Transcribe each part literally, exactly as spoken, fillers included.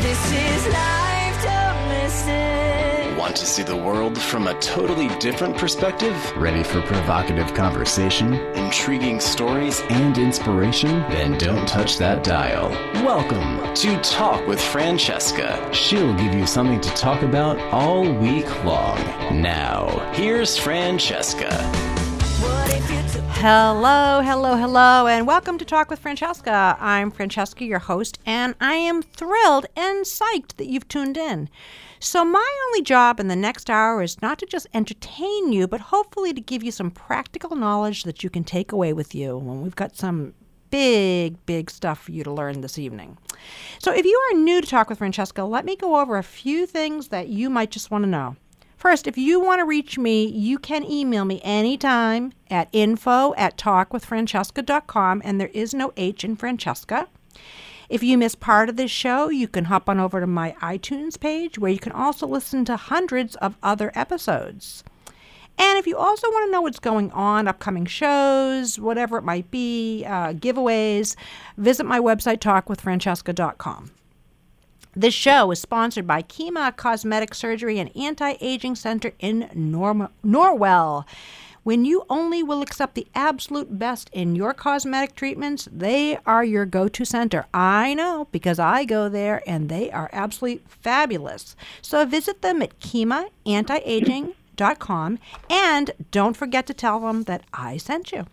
This is life, don't miss it. Want to see the world from a totally different perspective? Ready for provocative conversation, Intriguing stories? and inspiration? Then don't touch that dial. Welcome. To Talk with Francesca. She'll give you something to talk about all week long. Now, here's Francesca. What if you took Hello, hello, hello, and welcome to Talk with Francesca. I'm Francesca, your host, and I am thrilled and psyched that you've tuned in. So my only job in the next hour is not to just entertain you, but hopefully to give you some practical knowledge that you can take away with you when we've got some big, big stuff for you to learn this evening. So if you are new to Talk with Francesca, let me go over a few things that you might just want to know. First, if you want to reach me, you can email me anytime at info at talkwithfrancesca dot com, and there is no H in Francesca. If you miss part of this show, you can hop on over to my iTunes page, where you can also listen to hundreds of other episodes. And if you also want to know what's going on, upcoming shows, whatever it might be, uh, giveaways, visit my website, talk with francesca dot com. This show is sponsored by Kima Cosmetic Surgery and Anti-Aging Center in Norm- Norwell. When you only will accept the absolute best in your cosmetic treatments, they are your go-to center. I know, because I go there and they are absolutely fabulous. So visit them at kima anti aging dot com and don't forget to tell them that I sent you.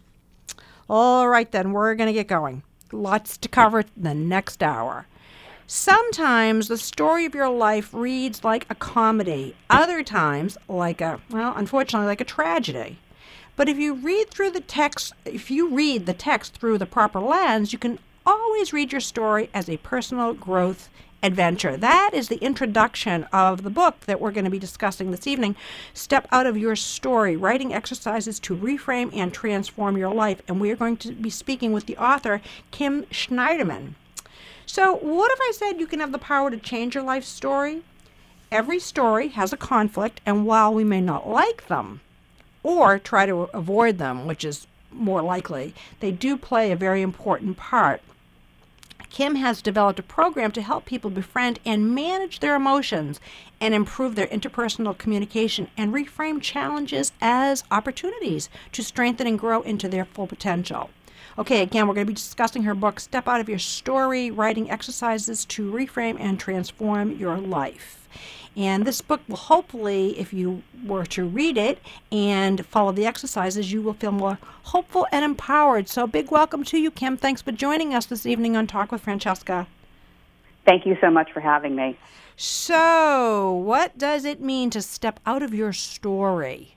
All right, then, we're going to get going. Lots to cover in the next hour. Sometimes the story of your life reads like a comedy. Other times, like a, well, unfortunately, like a tragedy. But if you read through the text, if you read the text through the proper lens, you can always read your story as a personal growth adventure. That is the introduction of the book that we're going to be discussing this evening. Step Out of Your Story, Writing Exercises to Reframe and Transform Your Life. And we are going to be speaking with the author, Kim Schneiderman. So what if I said you can have the power to change your life story? Every story has a conflict, and while we may not like them or try to avoid them, which is more likely, they do play a very important part. Kim has developed a program to help people befriend and manage their emotions and improve their interpersonal communication and reframe challenges as opportunities to strengthen and grow into their full potential. Okay, again, we're going to be discussing her book, Step Out of Your Story, Writing Exercises to Reframe and Transform Your Life. And this book will hopefully, if you were to read it and follow the exercises, you will feel more hopeful and empowered. So big welcome to you, Kim. Thanks for joining us this evening on Talk with Francesca. Thank you so much for having me. So what does it mean to step out of your story?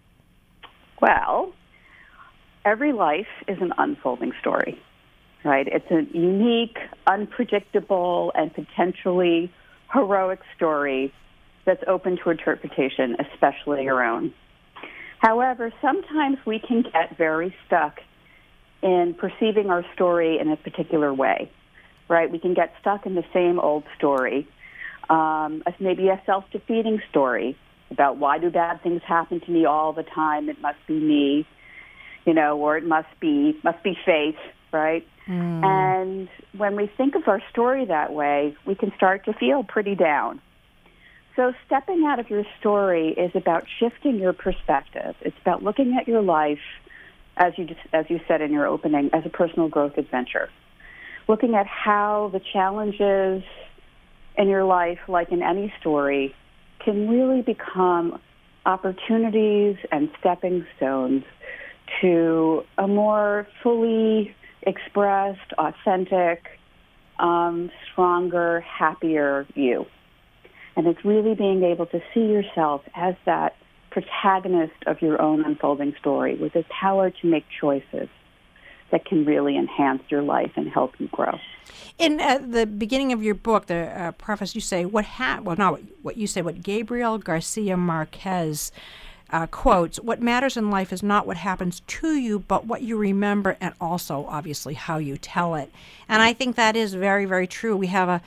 Well, every life is an unfolding story, right? It's a unique, unpredictable, and potentially heroic story that's open to interpretation, especially your own. However, sometimes we can get very stuck in perceiving our story in a particular way, right? We can get stuck in the same old story, um, as maybe a self-defeating story about why do bad things happen to me all the time? It must be me. You know, or it must be must be fate, right? Mm. And when we think of our story that way, we can start to feel pretty down. So stepping out of your story is about shifting your perspective. It's about looking at your life, as you just, as you said in your opening, as a personal growth adventure. Looking at how the challenges in your life, like in any story, can really become opportunities and stepping stones to a more fully expressed, authentic, um, stronger, happier you. And it's really being able to see yourself as that protagonist of your own unfolding story with the power to make choices that can really enhance your life and help you grow. In uh, the beginning of your book, the uh, preface, you say, what ha- well, not what, what you say, what Gabriel Garcia Marquez Uh, quotes, what matters in life is not what happens to you, but what you remember and also, obviously, how you tell it. And I think that is very, very true. We have a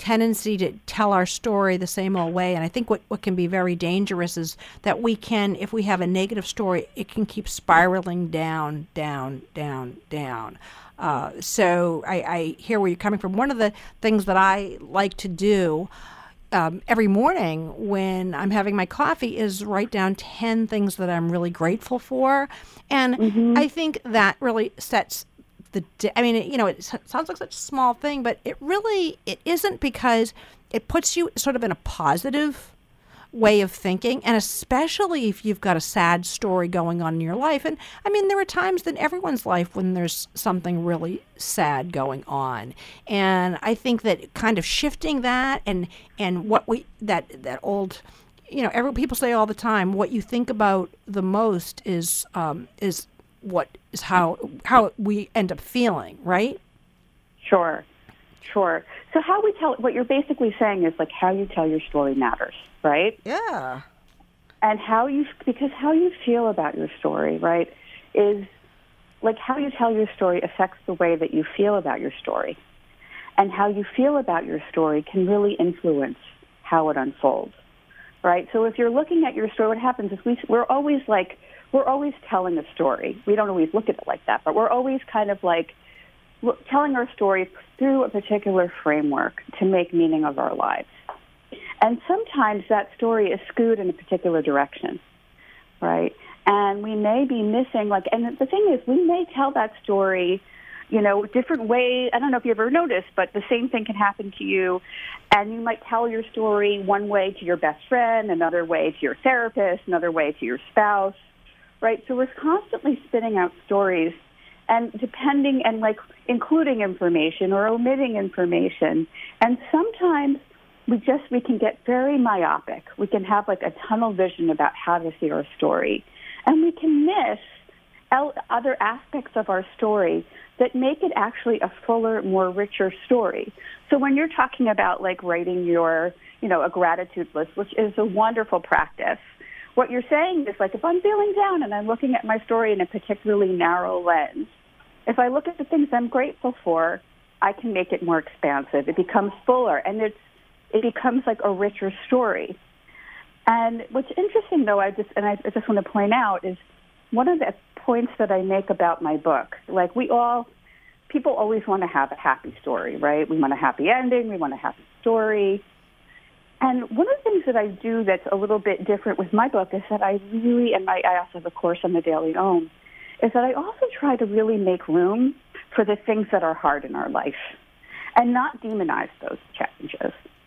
tendency to tell our story the same old way. And I think what, what can be very dangerous is that we can, if we have a negative story, it can keep spiraling down, down, down, down. Uh, so I, I hear where you're coming from. One of the things that I like to do um, every morning when I'm having my coffee is write down ten things that I'm really grateful for. And mm-hmm. I think that really sets the, I mean, you know, it sounds like such a small thing, but it really, it isn't, because it puts you sort of in a positive way of thinking, and especially if you've got a sad story going on in your life. And I mean, there are times in everyone's life when there's something really sad going on, and I think that kind of shifting that and and what we that that old, you know, every people say all the time, what you think about the most is um, is what is how how we end up feeling, right? Sure, sure. So how we tell, what you're basically saying is like how you tell your story matters, right? Yeah. And how you, because how you feel about your story, right, is like how you tell your story affects the way that you feel about your story. And how you feel about your story can really influence how it unfolds, right? So if you're looking at your story, what happens is we, we're always like, we're always telling a story. We don't always look at it like that, but we're always kind of like telling our story through a particular framework to make meaning of our lives. And sometimes that story is skewed in a particular direction, right? And we may be missing, like, and the thing is, we may tell that story, you know, different ways. I don't know if you ever noticed, but the same thing can happen to you. And you might tell your story one way to your best friend, another way to your therapist, another way to your spouse, right? So we're constantly spitting out stories, and depending, and like including information or omitting information. And sometimes we just, we can get very myopic. We can have like a tunnel vision about how to see our story. And we can miss other aspects of our story that make it actually a fuller, more richer story. So when you're talking about like writing your, you know, a gratitude list, which is a wonderful practice, what you're saying is like, if I'm feeling down and I'm looking at my story in a particularly narrow lens, if I look at the things I'm grateful for, I can make it more expansive. It becomes fuller, and it's it becomes like a richer story. And what's interesting, though, I just and I just want to point out is one of the points that I make about my book. Like we all, people always want to have a happy story, right? We want a happy ending. We want a happy story. And one of the things that I do that's a little bit different with my book is that I really, and my, I also have a course on the Daily Om, is that I also try to really make room for the things that are hard in our life and not demonize those challenges,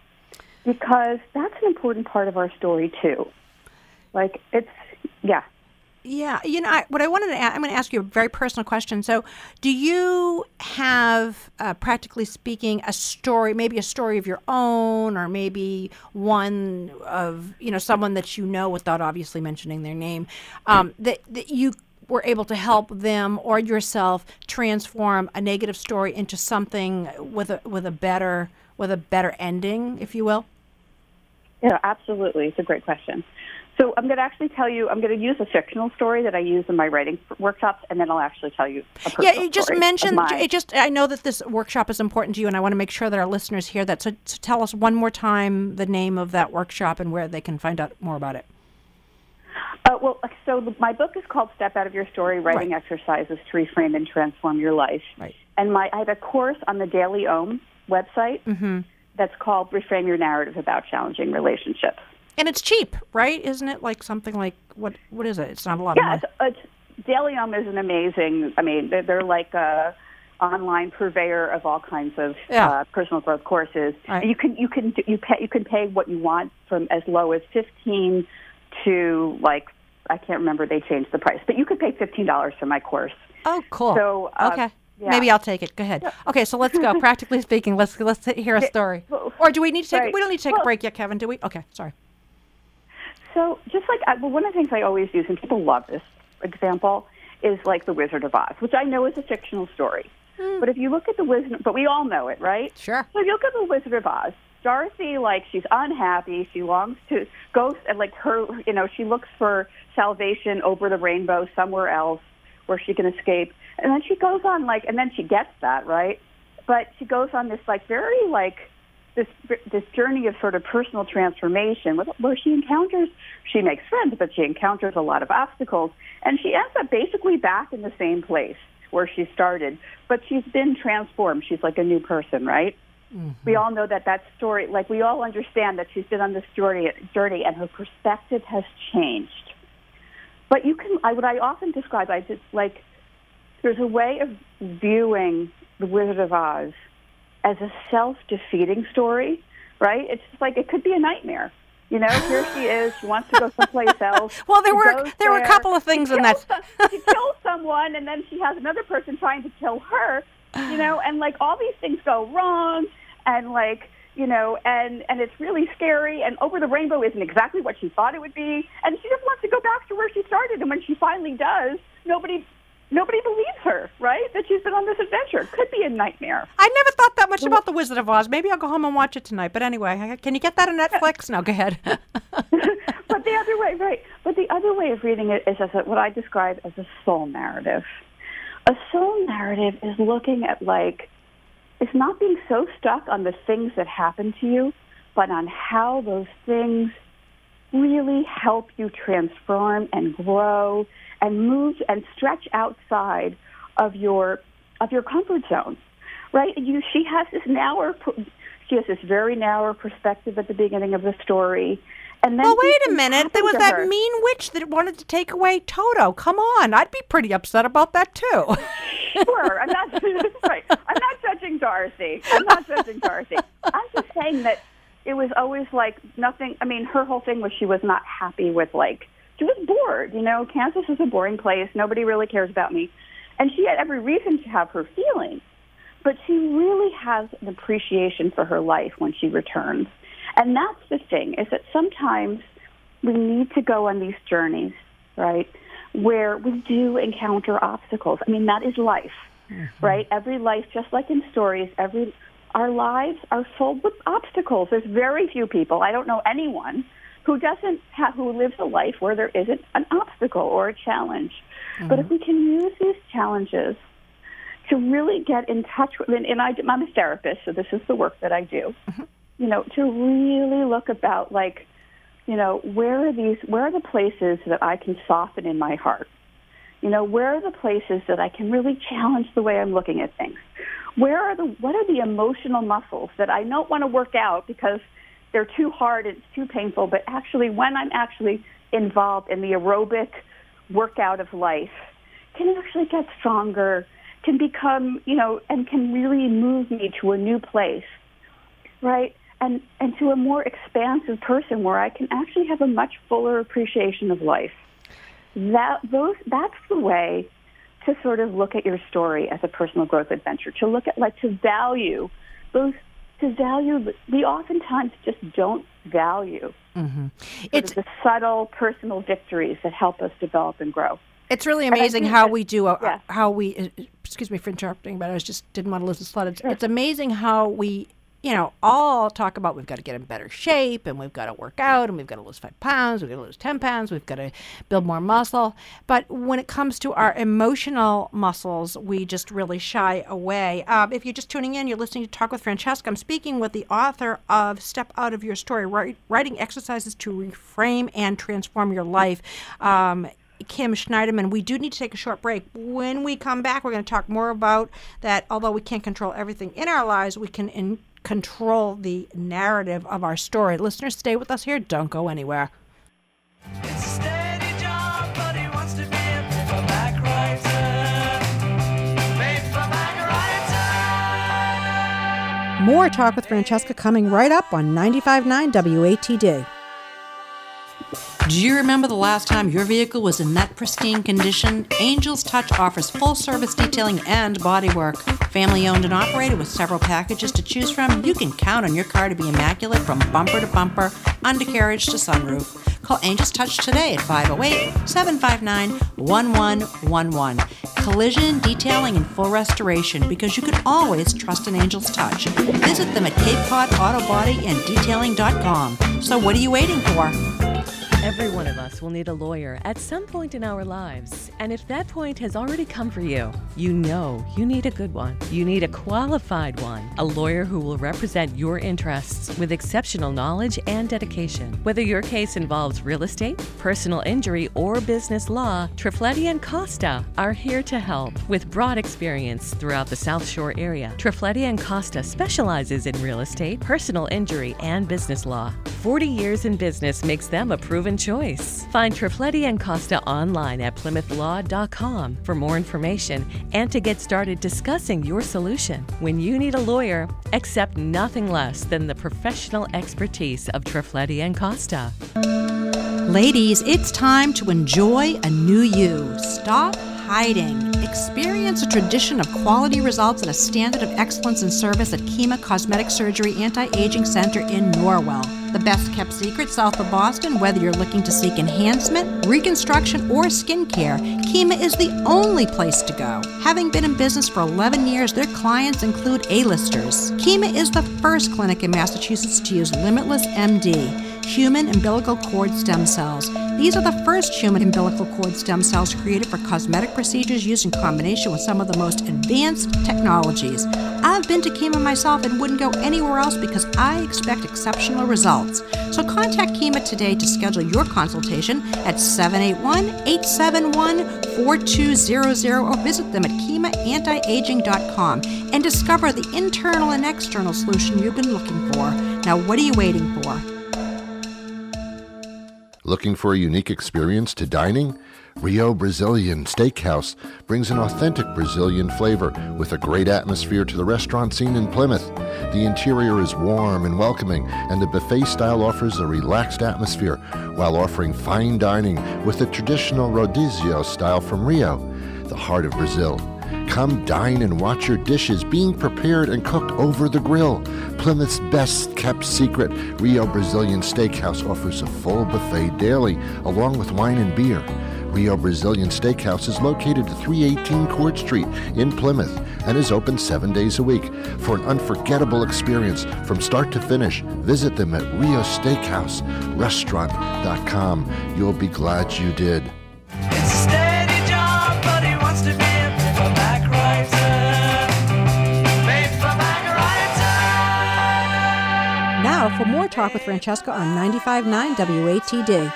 because that's an important part of our story too. Like it's, yeah. Yeah, you know, I, what I wanted to ask, I'm going to ask you a very personal question. So do you have, uh, practically speaking, a story, maybe a story of your own, or maybe one of, you know, someone that you know without obviously mentioning their name, um, that, that you were able to help them or yourself transform a negative story into something with a with a better with a better ending, if you will? Yeah, absolutely. It's a great question. So I'm going to actually tell you, I'm going to use a fictional story that I use in my writing workshops, and then I'll actually tell you a personal Yeah, you just story mentioned, of mine. it just, I know that this workshop is important to you, and I want to make sure that our listeners hear that. So, so tell us one more time the name of that workshop and where they can find out more about it. Uh, well, so the, my book is called Step Out of Your Story, Writing Right. Exercises to Reframe and Transform Your Life. Right. And my I have a course on the Daily Om website Mm-hmm. that's called Reframe Your Narrative About Challenging Relationships. And it's cheap, right? Isn't it like something like, what? what is it? It's not a lot Yeah, of money. it's, it's, Daily Om is an amazing, I mean, they're, they're like a online purveyor of all kinds of Yeah. uh, personal growth courses. Right. And you can you can you pay you can pay what you want from as low as fifteen to like, I can't remember, they changed the price, but you could pay fifteen dollars for my course. Oh, cool. So, uh, okay. yeah. Maybe I'll take it. Go ahead. Okay, so let's go. Practically speaking, let's let's hear a story. Or do we need to take? Right. We don't need to take Well- a break yet, Kevin. Do we? Okay, sorry. So just like, I, well, one of the things I always use, and people love this example, is like The Wizard of Oz, which I know is a fictional story. Hmm. But if you look at The Wizard, but we all know it, right? Sure. So if you look at The Wizard of Oz, Dorothy, like, she's unhappy. She longs to go, and like her, you know, she looks for salvation over the rainbow somewhere else where she can escape. And then she goes on, like, and then she gets that, right? But she goes on this, like, very, like, this this journey of sort of personal transformation where she encounters, she makes friends, but she encounters a lot of obstacles, and she ends up basically back in the same place where she started, but she's been transformed. She's like a new person, right? Mm-hmm. We all know that that story, like we all understand that she's been on this journey, journey and her perspective has changed. But you can, I, what I often describe, I just like, there's a way of viewing The Wizard of Oz as a self-defeating story, right? It's just like, it could be a nightmare. You know, here she is, she wants to go someplace else. Well, there she were there, there were a couple of things in that. Some, she kills someone, and then she has another person trying to kill her, you know, and, like, all these things go wrong, and, like, you know, and, and it's really scary, and Over the Rainbow isn't exactly what she thought it would be, and she just wants to go back to where she started, and when she finally does, nobody... Nobody believes her, right? That she's been on this adventure. It could be a nightmare. I never thought that much about The Wizard of Oz. Maybe I'll go home and watch it tonight. But anyway, can you get that on Netflix? No, go ahead. But the other way, right. But the other way of reading it is as a, what I describe as a soul narrative. A soul narrative is looking at, like, it's not being so stuck on the things that happen to you, but on how those things really help you transform and grow and move and stretch outside of your of your comfort zone, right? You, she has this narrow, she has this very narrow perspective at the beginning of the story, and then. Well, wait a minute. There was that her. mean witch that wanted to take away Toto. Come on, I'd be pretty upset about that too. Sure, I'm not right. I'm not judging Dorothy. I'm not judging Dorothy. I'm just saying that it was always like nothing. I mean, her whole thing was she was not happy with, like. She was bored, you know. Kansas is a boring place. Nobody really cares about me. And she had every reason to have her feelings. But she really has an appreciation for her life when she returns. And that's the thing, is that sometimes we need to go on these journeys, right, where we do encounter obstacles. I mean, that is life, mm-hmm. right? Every life, just like in stories, every our lives are filled with obstacles. There's very few people, I don't know anyone, who doesn't have, who lives a life where there isn't an obstacle or a challenge. Mm-hmm. But if we can use these challenges to really get in touch with, and, and I, I'm a therapist, so this is the work that I do, mm-hmm. you know, to really look about, like, you know, where are these, where are the places that I can soften in my heart? You know, where are the places that I can really challenge the way I'm looking at things? Where are the, what are the emotional muscles that I don't want to work out because they're too hard, it's too painful, but actually when I'm actually involved in the aerobic workout of life, can actually get stronger, can become, you know, and can really move me to a new place, right? And and to a more expansive person where I can actually have a much fuller appreciation of life. That those that's the way to sort of look at your story as a personal growth adventure, to look at, like, to value those to value, we oftentimes just don't value mm-hmm. it's the subtle personal victories that help us develop and grow. It's really amazing how that, we do, a, yeah. how we, excuse me for interrupting, but I was just didn't want to lose the slide. It's, sure. it's amazing how we, you know, all talk about we've got to get in better shape and we've got to work out and we've got to lose five pounds, we've got to lose ten pounds, we've got to build more muscle. But when it comes to our emotional muscles, we just really shy away. Um, if you're just tuning in, you're listening to Talk with Francesca. I'm speaking with the author of Step Out of Your Story, write, Writing Exercises to Reframe and Transform Your Life. Um, Kim Schneiderman. We do need to take a short break. When we come back, we're going to talk more about that. Although we can't control everything in our lives, we can in- control the narrative of our story. Listeners, stay with us here. Don't go anywhere. It's a steady job, but he wants to be a paperback writer. Paperback writer. More Talk with Francesca coming right up on ninety-five point nine W A T D. Do you remember the last time your vehicle was in that pristine condition? Angel's Touch offers full-service detailing and bodywork. Family-owned and operated with several packages to choose from, you can count on your car to be immaculate from bumper to bumper, undercarriage to sunroof. Call Angel's Touch today at five oh eight, seven five nine, one one one one. Collision, detailing, and full restoration, because you can always trust an Angel's Touch. Visit them at Cape Cod Auto Body and Detailing dot com. So what are you waiting for? Every one of us will need a lawyer at some point in our lives. And if that point has already come for you, you know you need a good one. You need a qualified one, a lawyer who will represent your interests with exceptional knowledge and dedication. Whether your case involves real estate, personal injury, or business law, Trifletti and Costa are here to help. With broad experience throughout the South Shore area, Trifletti and Costa specializes in real estate, personal injury, and business law. forty years in business makes them a proven choice. Find Trifletti and Costa online at plymouth law dot com for more information and to get started discussing your solution. When you need a lawyer, accept nothing less than the professional expertise of Trifletti and Costa. Ladies, it's time to enjoy a new you. Stop hiding. Experience a tradition of quality results and a standard of excellence in service at Kima Cosmetic Surgery Anti-Aging Center in Norwell. The best kept secret south of Boston, whether you're looking to seek enhancement, reconstruction, or skincare, Kima is the only place to go. Having been in business for eleven years, their clients include A-listers. Kima is the first clinic in Massachusetts to use Limitless M D, human umbilical cord stem cells. These are the first human umbilical cord stem cells created for cosmetic procedures used in combination with some of the most advanced technologies. I've been to Kima myself and wouldn't go anywhere else because I expect exceptional results. So contact Kima today to schedule your consultation at seven eight one, eight seven one, four two zero zero or visit them at kima anti aging dot com and discover the internal and external solution you've been looking for. Now, what are you waiting for? Looking for a unique experience to dining? Rio Brazilian Steakhouse brings an authentic Brazilian flavor with a great atmosphere to the restaurant scene in Plymouth. The interior is warm and welcoming, and the buffet style offers a relaxed atmosphere while offering fine dining with the traditional rodizio style from Rio, the heart of Brazil. Come dine and watch your dishes being prepared and cooked over the grill. Plymouth's best-kept secret, Rio Brazilian Steakhouse offers a full buffet daily, along with wine and beer. Rio Brazilian Steakhouse is located at three eighteen Court Street in Plymouth and is open seven days a week. For an unforgettable experience from start to finish, visit them at rio steakhouse restaurant dot com. You'll be glad you did. It's a steady job, but he wants to be a paperback writer. Paperback writer. Now for more Talk with Francesca on ninety-five point nine W A T D.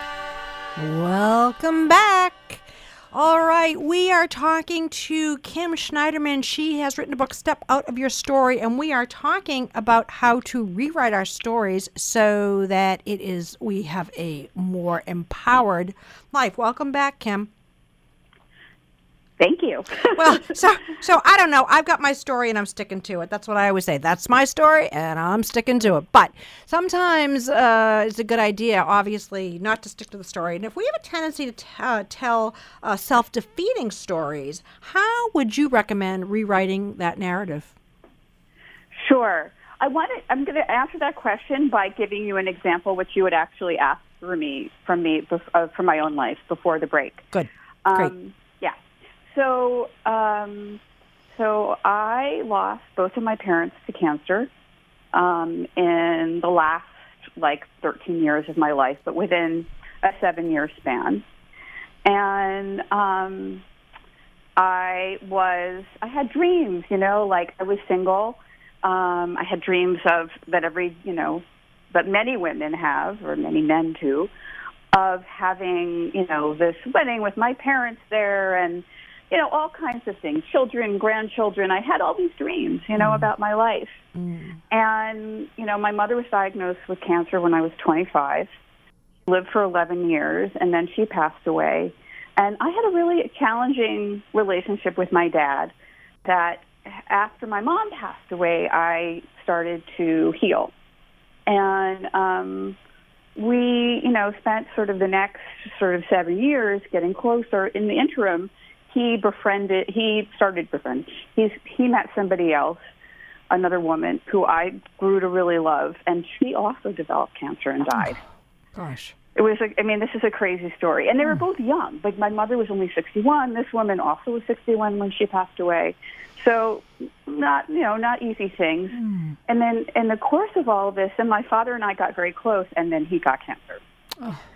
Welcome back. All right, we are talking to Kim Schneiderman. She has written a book, Step Out of Your Story, and we are talking about how to rewrite our stories so that it is we have a more empowered life. Welcome back, Kim. Thank you. Well, so so I don't know. I've got my story and I'm sticking to it. That's what I always say. That's my story and I'm sticking to it. But sometimes uh, it's a good idea, obviously, not to stick to the story. And if we have a tendency to t- uh, tell uh, self-defeating stories, how would you recommend rewriting that narrative? Sure. I want to, I'm going to answer that question by giving you an example which you would actually ask for me from me uh, from my own life before the break. Good. Great. Um, So, um, so I lost both of my parents to cancer um, in the last, like, thirteen years of my life, but within a seven-year span. And um, I was, I had dreams, you know, like I was single. Um, I had dreams of that every, you know, that many women have, or many men too, of having, you know, this wedding with my parents there and, you know, all kinds of things, children, grandchildren. I had all these dreams, you know, mm. about my life. Mm. And, you know, my mother was diagnosed with cancer when I was twenty-five, lived for eleven years, and then she passed away. And I had a really challenging relationship with my dad that after my mom passed away, I started to heal. And um, we, you know, spent sort of the next sort of seven years getting closer. In the interim, he befriended, he started befriend. He's, he met somebody else, another woman, who I grew to really love, and she also developed cancer and died. Oh, gosh. It was, a, I mean, this is a crazy story. And they were both young. Like, my mother was only sixty-one. This woman also was sixty-one when she passed away. So not, you know, not easy things. Mm. And then in the course of all of this, and my father and I got very close, and then he got cancer. Oh.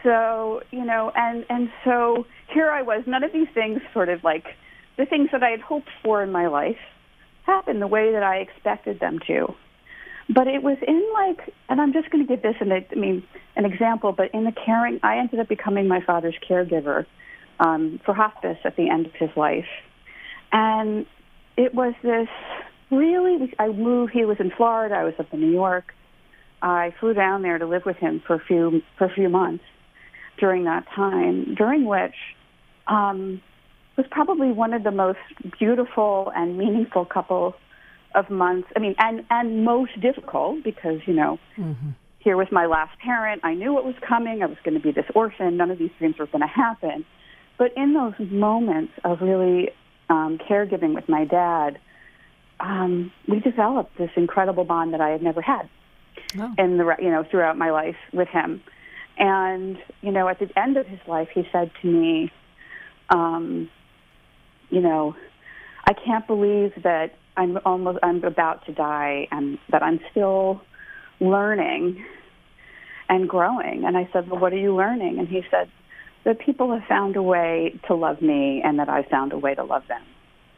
so, you know, and, and so here I was, none of these things sort of like the things that I had hoped for in my life happened the way that I expected them to. But it was in like, and I'm just going to give this an, I mean, an example, but in the caring, I ended up becoming my father's caregiver um, for hospice at the end of his life. And it was this really, I moved, he was in Florida, I was up in New York. I flew down there to live with him for a few, for a few months during that time, during which um, was probably one of the most beautiful and meaningful couple of months. I mean, and, and most difficult because, you know, mm-hmm. here was my last parent. I knew what was coming. I was going to be this orphan. None of these things were going to happen. But in those moments of really um, caregiving with my dad, um, we developed this incredible bond that I had never had oh. in the, you know, throughout my life with him. And, you know, at the end of his life, he said to me, um, you know, I can't believe that I'm almost, I'm about to die and that I'm still learning and growing. And I said, well, what are you learning? And he said, that people have found a way to love me and that I found a way to love them.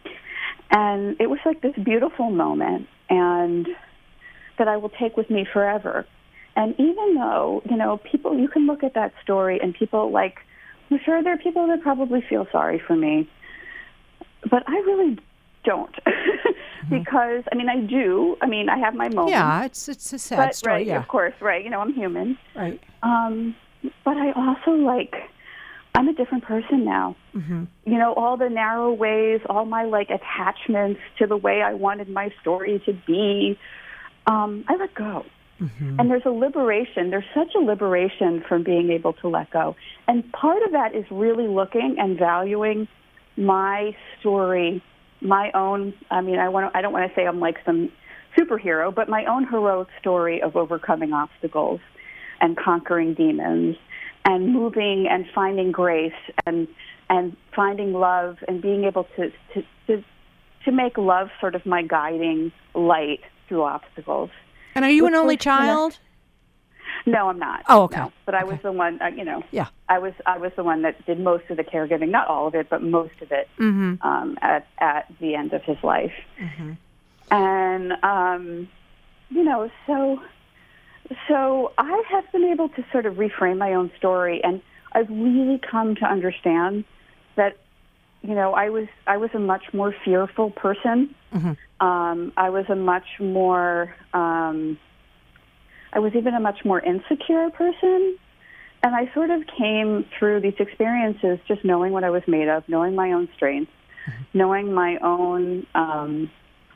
And it was like this beautiful moment and that I will take with me forever. And even though, you know, people, you can look at that story and people like, I'm sure there are people that probably feel sorry for me, but I really don't. mm-hmm. Because, I mean, I do. I mean, I have my moments. Yeah, it's it's a sad but, story, right, yeah. Of course, right. You know, I'm human. Right. Um, but I also, like, I'm a different person now. Mm-hmm. You know, all the narrow ways, all my, like, attachments to the way I wanted my story to be, um, I let go. Mm-hmm. And there's a liberation. There's such a liberation from being able to let go. And part of that is really looking and valuing my story, my own, I mean, I want I don't want to say I'm like some superhero, but my own heroic story of overcoming obstacles and conquering demons and moving and finding grace and and finding love and being able to, to, to, to make love sort of my guiding light through obstacles. And are you an only was, child? You know, no, I'm not. Oh, okay. No, but okay. I was the one, uh, you know, yeah. I was I was the one that did most of the caregiving, not all of it, but most of it mm-hmm. um, at, at the end of his life. Mm-hmm. And, um, you know, so so I have been able to sort of reframe my own story, and I've really come to understand that, you know, I was I was a much more fearful person. Mm-hmm. Um, I was a much more, um, I was even a much more insecure person. And I sort of came through these experiences just knowing what I was made of, knowing my own strengths, mm-hmm. knowing my own, um,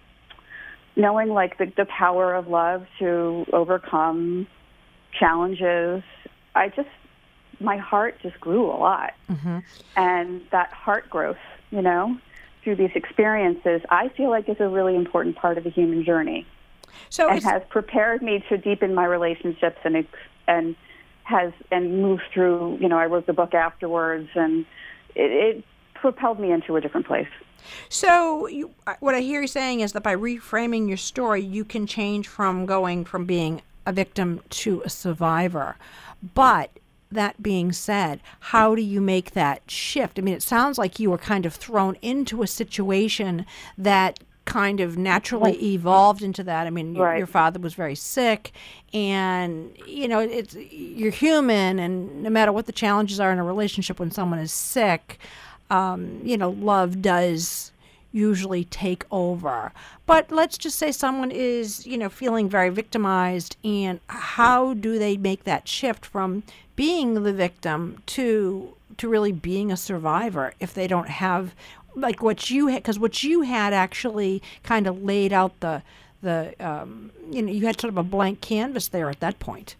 knowing like the, the power of love to overcome challenges. I just, my heart just grew a lot. Mm-hmm. And that heart growth, you know, through these experiences, I feel like is a really important part of the human journey. So it has prepared me to deepen my relationships and and has and moved through. You know, I wrote the book afterwards, and it, it propelled me into a different place. So you, what I hear you saying is that by reframing your story, you can change from going from being a victim to a survivor. But that being said, how do you make that shift? I mean, it sounds like you were kind of thrown into a situation that kind of naturally right. evolved into that. I mean, right. your father was very sick, and, you know, it's you're human, and no matter what the challenges are in a relationship when someone is sick, um, you know, love does usually take over. But let's just say someone is, you know, feeling very victimized, and how do they make that shift from being the victim to to really being a survivor if they don't have like what you had, because what you had actually kind of laid out the the um, you know, you had sort of a blank canvas there at that point.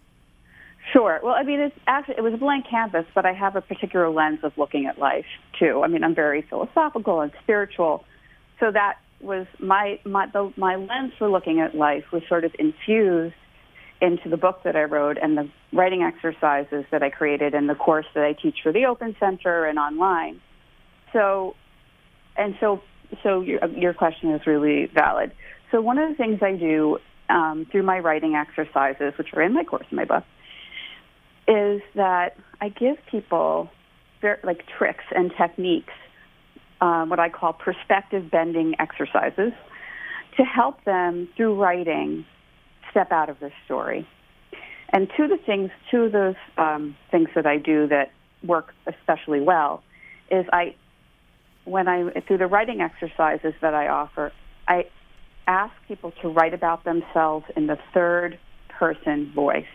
Sure. Well, I mean, it's actually it was a blank canvas, but I have a particular lens of looking at life too. I mean, I'm very philosophical and spiritual, so that was my my the, my lens for looking at life was sort of infused into the book that I wrote and the writing exercises that I created and the course that I teach for the Open Center and online. So, and so, so your, your question is really valid. So one of the things I do um, through my writing exercises, which are in my course in my book, is that I give people ver- like tricks and techniques, um, what I call perspective bending exercises, to help them through writing step out of their story. And two of the things, two of those um, things that I do that work especially well is I, when I through the writing exercises that I offer, I ask people to write about themselves in the third person voice.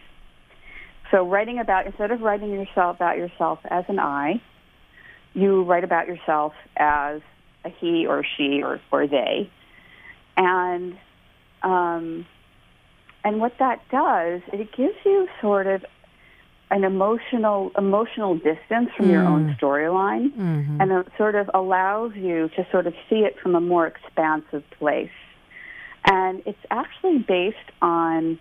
So writing about, instead of writing yourself about yourself as an I, you write about yourself as a he or she or, or they. And um, and what that does, it gives you sort of an emotional emotional distance from mm. your own storyline, mm-hmm. and it sort of allows you to sort of see it from a more expansive place. And it's actually based on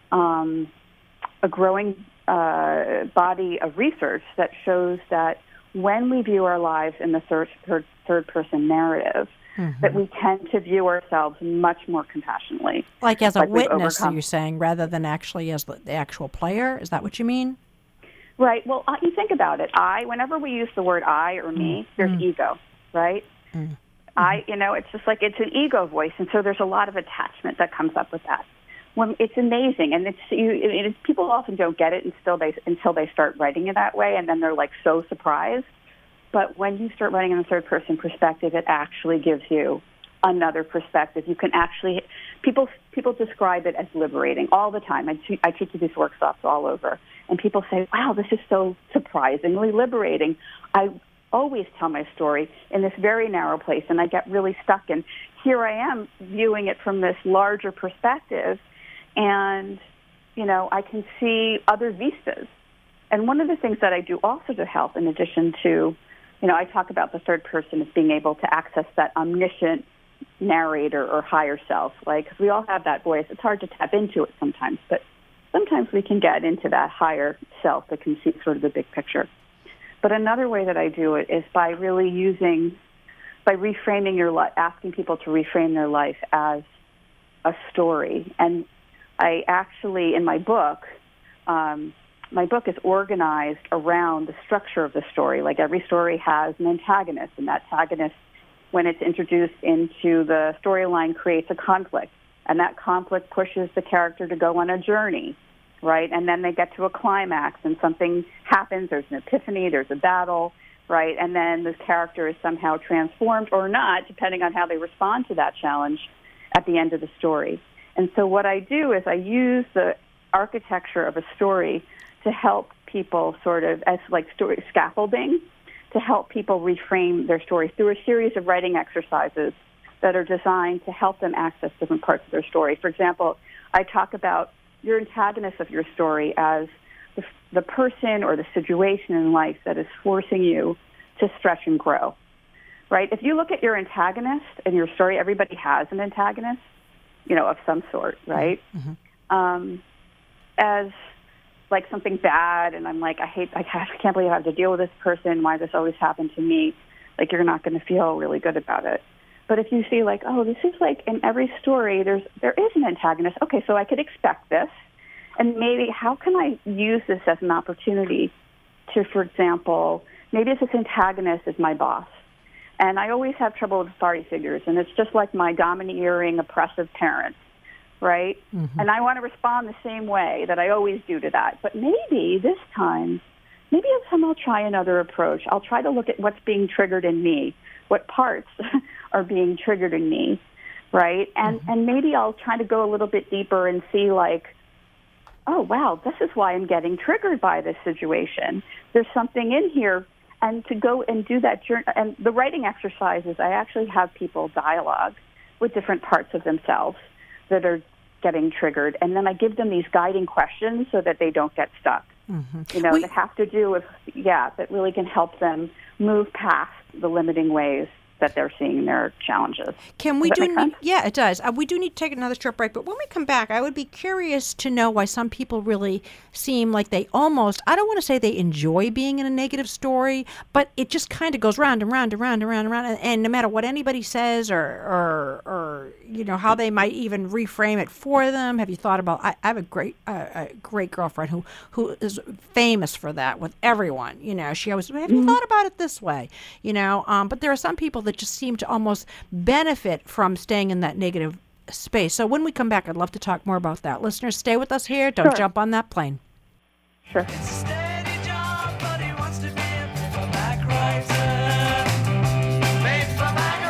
um, a growing uh, body of research that shows that when we view our lives in the third, third, third person narrative, mm-hmm. that we tend to view ourselves much more compassionately. Like as a like witness, are you saying, rather than actually as the, the actual player? Is that what you mean? Right. Well, uh, you think about it. I, whenever we use the word I or me, mm-hmm. there's ego, right? Mm-hmm. I, you know, it's just like it's an ego voice, and so there's a lot of attachment that comes up with that. When it's amazing, and it's you, it, it, people often don't get it until they until they start writing it that way, and then they're like so surprised. But when you start writing in a third person perspective, it actually gives you another perspective. You can actually people people describe it as liberating all the time. I, te- I teach these workshops all over, and people say, "Wow, this is so surprisingly liberating." I always tell my story in this very narrow place, and I get really stuck. And here I am viewing it from this larger perspective, and, you know, I can see other vistas. And one of the things that I do also to help, in addition to, you know, I talk about the third person as being able to access that omniscient narrator or higher self. Like, 'cause we all have that voice. It's hard to tap into it sometimes, but sometimes we can get into that higher self that can see sort of the big picture. But another way that I do it is by really using, by reframing your life, asking people to reframe their life as a story. And I actually, in my book, um, my book is organized around the structure of the story. Like every story has an antagonist, and that antagonist, when it's introduced into the storyline, creates a conflict. And that conflict pushes the character to go on a journey. Right, and then they get to a climax, and something happens. There's an epiphany. There's a battle, right, and then the character is somehow transformed or not, depending on how they respond to that challenge at the end of the story. And so what I do is I use the architecture of a story to help people sort of as like story scaffolding to help people reframe their story through a series of writing exercises that are designed to help them access different parts of their story. For example, I talk about your antagonist of your story as the, the person or the situation in life that is forcing you to stretch and grow, right? If you look at your antagonist in your story, everybody has an antagonist, you know, of some sort, right? Mm-hmm. Um, as like something bad, and I'm like, I hate, I can't believe I have to deal with this person. Why does this always happen to me? Like, you're not going to feel really good about it. But if you see like, oh, this is like in every story, there's there is an antagonist. Okay, so I could expect this. And maybe how can I use this as an opportunity to, for example, maybe this antagonist is my boss. And I always have trouble with authority figures. And it's just like my domineering, oppressive parents, right? Mm-hmm. And I want to respond the same way that I always do to that. But maybe this time, maybe this time I'll try another approach. I'll try to look at what's being triggered in me, what parts are being triggered in me, right? And mm-hmm. and maybe I'll try to go a little bit deeper and see like, oh, wow, this is why I'm getting triggered by this situation. There's something in here. And to go and do that journey, and the writing exercises, I actually have people dialogue with different parts of themselves that are getting triggered. And then I give them these guiding questions so that they don't get stuck. Mm-hmm. You know, we, that have to do with, yeah, that really can help them move past the limiting ways that they're seeing their challenges. Can we Does that do? make sense? Yeah, it does. Uh, we do need to take another short break, but when we come back, I would be curious to know why some people really seem like they almost, I don't want to say they enjoy being in a negative story, but it just kind of goes round and round and round and round and round, and, and no matter what anybody says or, or, or, you know, how they might even reframe it for them. Have you thought about, I, I have a great, uh, a great girlfriend who, who is famous for that with everyone. You know, she always, have you thought about it this way? You know, um, but there are some people that just seem to almost benefit from staying in that negative space. So when we come back, I'd love to talk more about that. Listeners, stay with us here. Don't Sure. jump on that plane. Sure. It's a steady job, but he wants to be a paperback writer. Paperback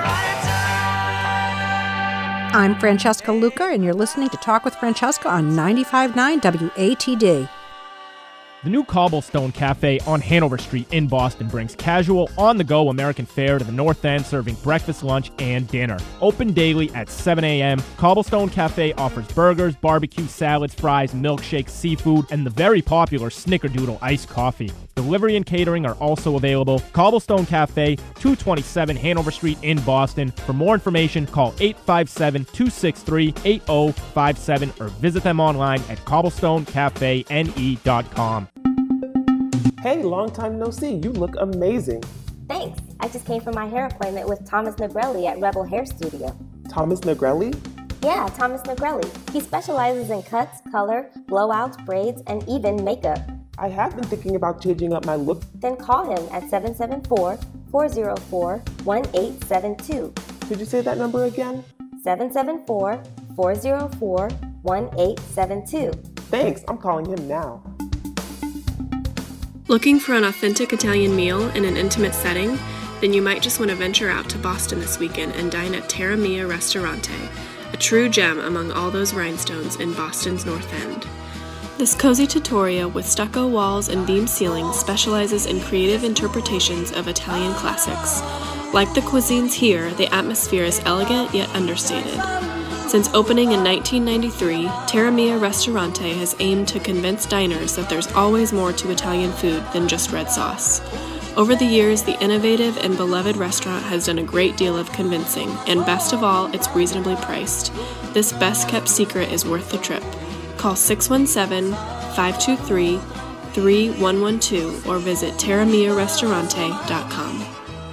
writer. I'm Francesca Luca, and you're listening to Talk with Francesca on ninety-five point nine W A T D. The new Cobblestone Cafe on Hanover Street in Boston brings casual, on-the-go American fare to the North End, serving breakfast, lunch, and dinner. Open daily at seven a.m., Cobblestone Cafe offers burgers, barbecue, salads, fries, milkshakes, seafood, and the very popular Snickerdoodle iced coffee. Delivery and catering are also available. Cobblestone Cafe, two twenty-seven Hanover Street in Boston. For more information, call eight five seven, two six three, eight zero five seven or visit them online at cobblestone cafe n e dot com. Hey, long time no see. You look amazing. Thanks. I just came from my hair appointment with Thomas Negrelli at Rebel Hair Studio. Thomas Negrelli? Yeah, Thomas Negrelli. He specializes in cuts, color, blowouts, braids, and even makeup. I have been thinking about changing up my look. Then call him at seven seven four, four zero four, one eight seven two. Could you say that number again? seven seven four, four zero four, one eight seven two. Thanks. I'm calling him now. Looking for an authentic Italian meal in an intimate setting? Then you might just want to venture out to Boston this weekend and dine at Terra Mia Ristorante, a true gem among all those rhinestones in Boston's North End. This cozy trattoria with stucco walls and beam ceilings specializes in creative interpretations of Italian classics. Like the cuisines here, the atmosphere is elegant yet understated. Since opening in nineteen ninety-three, Terra Mia Ristorante has aimed to convince diners that there's always more to Italian food than just red sauce. Over the years, the innovative and beloved restaurant has done a great deal of convincing, and best of all, it's reasonably priced. This best-kept secret is worth the trip. Call six one seven, five two three, three one one two or visit terra mia ristorante dot com.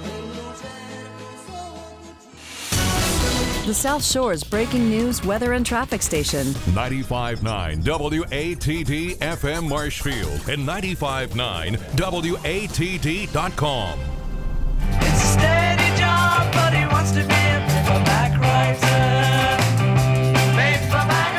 The South Shore's breaking news, weather, and traffic station. ninety-five point nine W A T D F M Marshfield and ninety-five point nine W A T D dot com. It's a steady job, but he wants to be a paperback writer. Paperback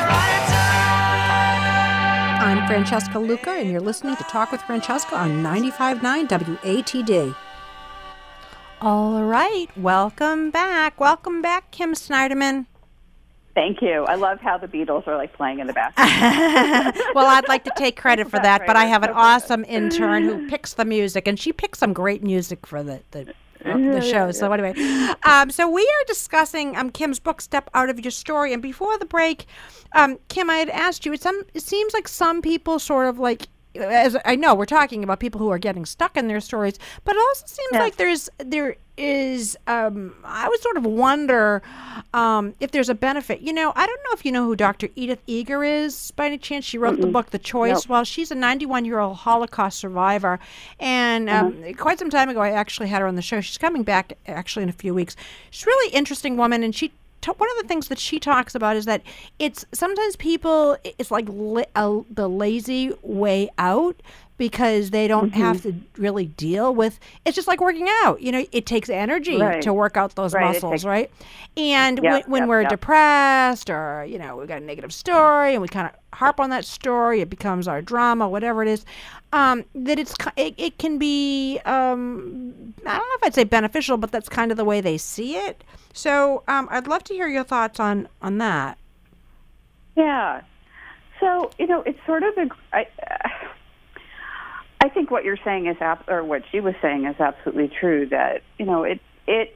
writer. I'm Francesca Luca, and you're listening to Talk with Francesca on ninety-five point nine W A T D. All right, welcome back. Welcome back, Kim Snyderman. Thank you. I love how the Beatles are like playing in the background. Well, I'd like to take credit for that, but I have an awesome intern who picks the music, and she picks some great music for the the, uh, the show. So anyway, um, so we are discussing um, Kim's book, Step Out of Your Story. And before the break, um, Kim, I had asked you, it, some, it seems like some people sort of like, as I know, we're talking about people who are getting stuck in their stories, but it also seems Yeah. like there's there is. Um, I would sort of wonder um, if there's a benefit. You know, I don't know if you know who Doctor Edith Eger is by any chance. She wrote the Mm-mm. book The Choice. Nope. Well, she's a ninety-one-year-old Holocaust survivor, and um, Uh-huh. quite some time ago, I actually had her on the show. She's coming back actually in a few weeks. She's a really interesting woman, and she. t- One of the things that she talks about is that it's sometimes people, it's like li- uh, the lazy way out because they don't Mm-hmm. have to really deal with, it's just like working out. You know, it takes energy Right. to work out those Right, it muscles, takes- right? And Yep, when, when yep, we're yep. depressed or, you know, we've got a negative story and we kind of harp on that story, it becomes our drama, whatever it is, um, that it's ki- it, it can be, um, I don't know if I'd say beneficial, but that's kind of the way they see it. So um, I'd love to hear your thoughts on, on that. Yeah. So, you know, it's sort of a, I, uh, I think what you're saying is, ab- or what she was saying is absolutely true, that, you know, it, it,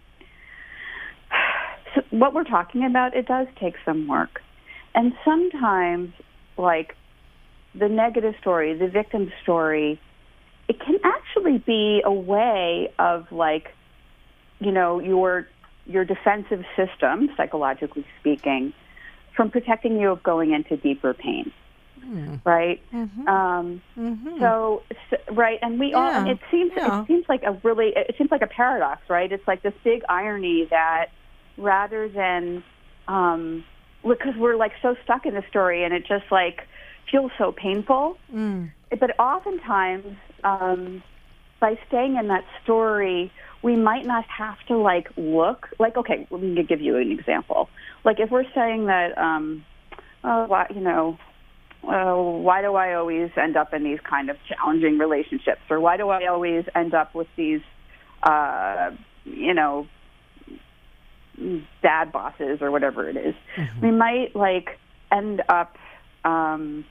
so what we're talking about, it does take some work. And sometimes, like, the negative story, the victim story, it can actually be a way of, like, you know, your your defensive system, psychologically speaking, from protecting you of going into deeper pain. Mm. Right. Mm-hmm. Um, mm-hmm. So, so, right, and we yeah. all. And it seems yeah. it seems like a really it seems like a paradox, right? It's like this big irony that rather than um, because we're like so stuck in the story, and it just like feels so painful. Mm. But oftentimes, um, by staying in that story, we might not have to like look like. Okay, let me give you an example. Like if we're saying that, um, oh, why, you know. Uh, why do I always end up in these kind of challenging relationships? Or why do I always end up with these, uh, you know, bad bosses or whatever it is? Mm-hmm. We might, like, end up um,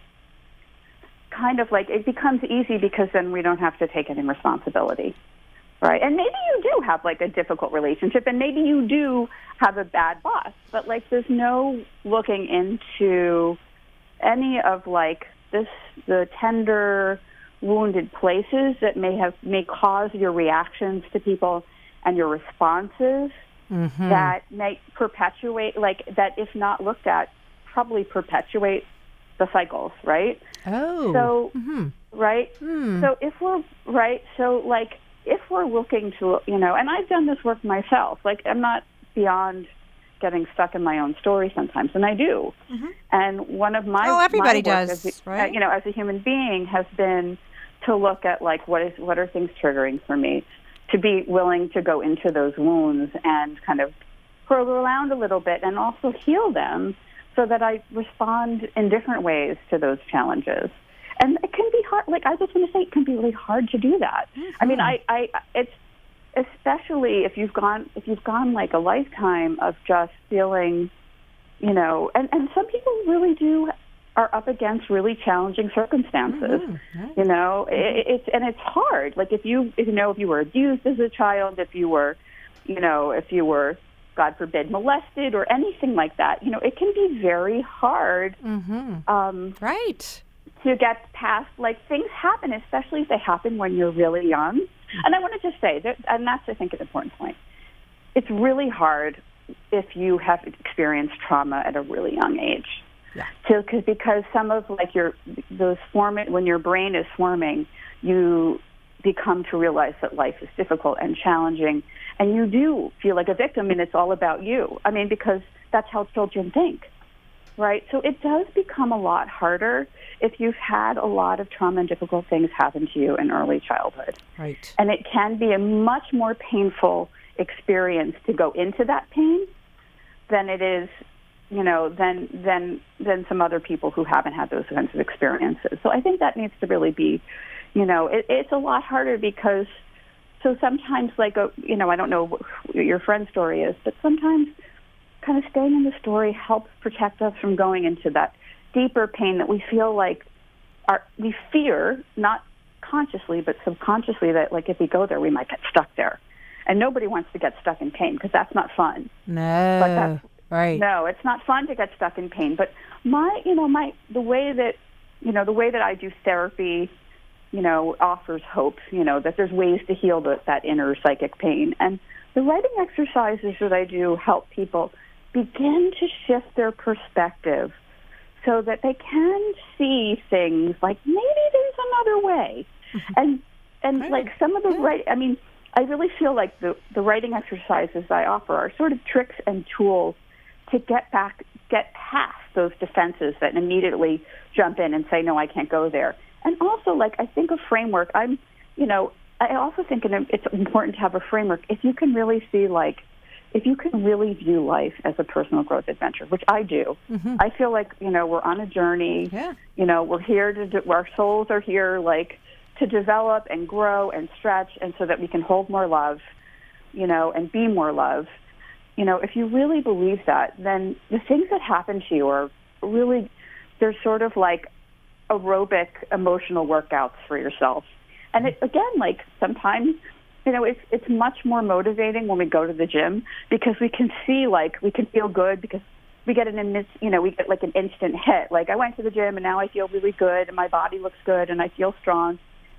kind of like, it becomes easy because then we don't have to take any responsibility, right? And maybe you do have, like, a difficult relationship, and maybe you do have a bad boss, but, like, there's no looking into any of like this, the tender, wounded places that may have may cause your reactions to people and your responses mm-hmm. that may perpetuate, like that if not looked at, probably perpetuate the cycles, right? Oh, so mm-hmm. right. Mm. So if we're right, so like if we're looking to, you know, and I've done this work myself. Like I'm not beyond getting stuck in my own story sometimes, and I do. Mm-hmm. And one of my oh, everybody my work does, as a, right? Uh, you know, as a human being, has been to look at like what is what are things triggering for me, to be willing to go into those wounds and kind of probe around a little bit, and also heal them, so that I respond in different ways to those challenges. And it can be hard. Like I just want to say, it can be really hard to do that. Mm-hmm. I mean, I, I, it's. Especially if you've gone, if you've gone like a lifetime of just feeling, you know, and, and some people really do are up against really challenging circumstances, mm-hmm. you know, mm-hmm. it, it's, and it's hard. Like if you, if, you know, if you were abused as a child, if you were, you know, if you were, God forbid, molested or anything like that, you know, it can be very hard. Mm-hmm. Um, right. To get past, like things happen, especially if they happen when you're really young. And I want to just say, that, and that's, I think, an important point. It's really hard if you have experienced trauma at a really young age. Yeah. So, cause, because some of, like, your, those forming, when your brain is forming, you become to realize that life is difficult and challenging, and you do feel like a victim, and it's all about you. I mean, because that's how children think. Right? So it does become a lot harder if you've had a lot of trauma and difficult things happen to you in early childhood. Right. And it can be a much more painful experience to go into that pain than it is, you know, than than than some other people who haven't had those kinds of experiences. So I think that needs to really be, you know, it, it's a lot harder because so sometimes like, a, you know, I don't know what your friend's story is, but sometimes kind of staying in the story helps protect us from going into that deeper pain that we feel like our, we fear, not consciously, but subconsciously, that like if we go there, we might get stuck there. And nobody wants to get stuck in pain because that's not fun. No, but that's, right. No, it's not fun to get stuck in pain. But my, you know, my, the way that, you know, the way that I do therapy, you know, offers hope, you know, that there's ways to heal the, that inner psychic pain. And the writing exercises that I do help people begin to shift their perspective so that they can see things like maybe there's another way. Mm-hmm. And and right. like some of the yeah. right, I mean, I really feel like the, the writing exercises I offer are sort of tricks and tools to get back, get past those defenses that immediately jump in and say, no, I can't go there. And also, like, I think a framework, I'm, you know, I also think it's important to have a framework. If you can really see, like, if you can really view life as a personal growth adventure, which I do, mm-hmm. I feel like, you know, we're on a journey. Yeah. You know, we're here to, do, our souls are here, like, to develop and grow and stretch, and so that we can hold more love, you know, and be more love. You know, if you really believe that, then the things that happen to you are really, they're sort of like aerobic emotional workouts for yourself. And it, again, like sometimes, you know, it's it's much more motivating when we go to the gym because we can see, like, we can feel good because we get an, you know, we get like an instant hit. Like, I went to the gym and now I feel really good and my body looks good and I feel strong.